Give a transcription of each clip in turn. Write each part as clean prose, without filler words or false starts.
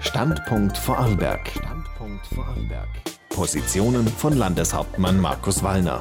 Standpunkt Vorarlberg. Positionen von Landeshauptmann Markus Wallner.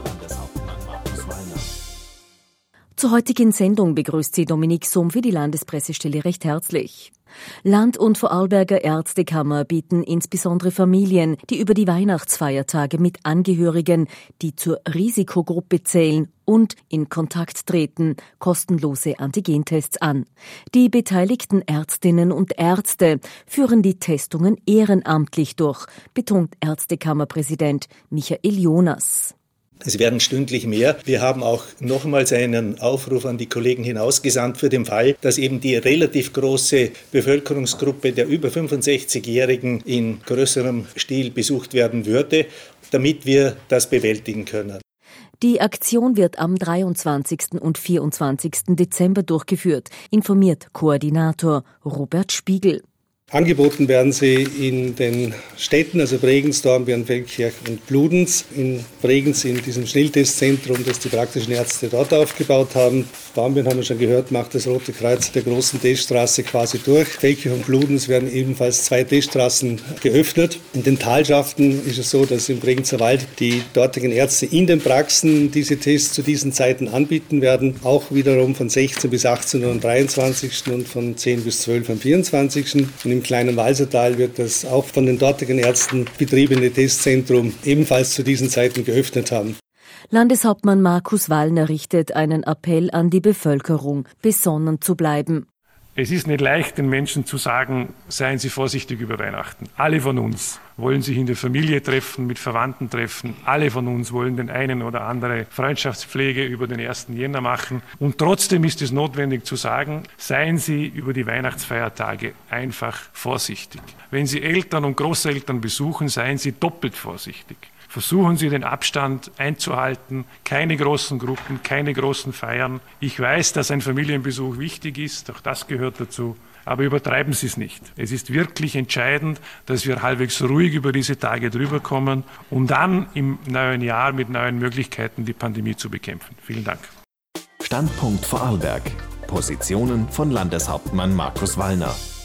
Zur heutigen Sendung begrüßt sie Dominique Sumpf, die Landespressestelle, recht herzlich. Land- und Vorarlberger Ärztekammer bieten insbesondere Familien, die über die Weihnachtsfeiertage mit Angehörigen, die zur Risikogruppe zählen und in Kontakt treten, kostenlose Antigentests an. Die beteiligten Ärztinnen und Ärzte führen die Testungen ehrenamtlich durch, betont Ärztekammerpräsident Michael Jonas. Es werden stündlich mehr. Wir haben auch nochmals einen Aufruf an die Kollegen hinausgesandt für den Fall, dass eben die relativ große Bevölkerungsgruppe der über 65-Jährigen in größerem Stil besucht werden würde, damit wir das bewältigen können. Die Aktion wird am 23. und 24. Dezember durchgeführt, informiert Koordinator Robert Spiegel. Angeboten werden sie in den Städten, also Bregenz, Dornbirn, Feldkirch und Bludenz. In Bregenz in diesem Schnelltestzentrum, das die praktischen Ärzte dort aufgebaut haben. Dornbirn, haben wir schon gehört, macht das Rote Kreuz der großen Teststraße quasi durch. Feldkirch und Bludenz werden ebenfalls 2 Teststraßen geöffnet. In den Talschaften ist es so, dass im Bregenzer Wald die dortigen Ärzte in den Praxen diese Tests zu diesen Zeiten anbieten werden. Auch wiederum von 16 bis 18 Uhr am 23. und von 10 bis 12 am 24. Und im kleinen Walsertal wird das auch von den dortigen Ärzten betriebene Testzentrum ebenfalls zu diesen Zeiten geöffnet haben. Landeshauptmann Markus Wallner richtet einen Appell an die Bevölkerung, besonnen zu bleiben. Es ist nicht leicht, den Menschen zu sagen, seien Sie vorsichtig über Weihnachten. Alle von uns wollen sich in der Familie treffen, mit Verwandten treffen. Alle von uns wollen den einen oder andere Freundschaftspflege über den 1. Jänner machen. Und trotzdem ist es notwendig zu sagen, seien Sie über die Weihnachtsfeiertage einfach vorsichtig. Wenn Sie Eltern und Großeltern besuchen, seien Sie doppelt vorsichtig. Versuchen Sie, den Abstand einzuhalten, keine großen Gruppen, keine großen Feiern. Ich weiß, dass ein Familienbesuch wichtig ist, auch das gehört dazu, aber übertreiben Sie es nicht. Es ist wirklich entscheidend, dass wir halbwegs ruhig über diese Tage drüber kommen, um dann im neuen Jahr mit neuen Möglichkeiten die Pandemie zu bekämpfen. Vielen Dank. Standpunkt Vorarlberg. Positionen von Landeshauptmann Markus Wallner.